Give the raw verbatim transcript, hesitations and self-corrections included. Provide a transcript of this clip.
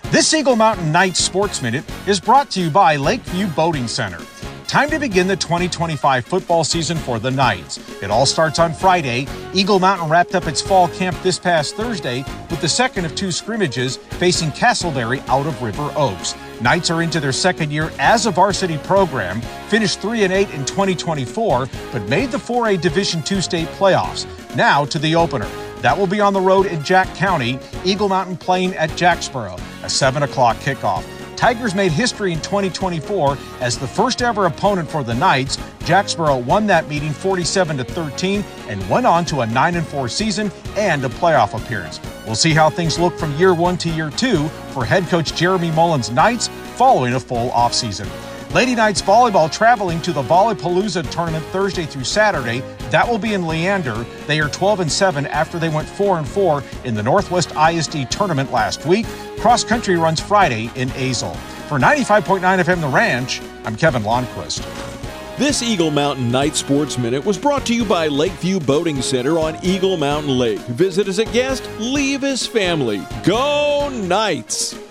This Eagle Mountain Knights Sports Minute is brought to you by Lakeview Boating Center. Time to begin the twenty twenty-five football season for the Knights. It all starts on Friday. Eagle Mountain wrapped up its fall camp this past Thursday with the second of two scrimmages facing Castleberry out of River Oaks. Knights are into their second year as a varsity program, finished three and eight in twenty twenty-four, but made the four A Division two state playoffs. Now to the opener. That will be on the road in Jack County, Eagle Mountain playing at Jacksboro, a seven o'clock kickoff. Tigers made history in twenty twenty-four as the first ever opponent for the Knights. Jacksboro won that meeting forty-seven to thirteen and went on to a nine and four season and a playoff appearance. We'll see how things look from year one to year two for head coach Jeremy Mullins' Knights following a full offseason. Lady Knights volleyball traveling to the Volleypalooza tournament Thursday through Saturday. That will be in Leander. They are twelve and seven after they went four and four in the Northwest I S D tournament last week. Cross country runs Friday in Azle. For ninety-five point nine F M The Ranch, I'm Kevin Lonnquist. This Eagle Mountain Night Sports Minute was brought to you by Lakeview Boating Center on Eagle Mountain Lake. Visit as a guest, leave as family. Go Knights!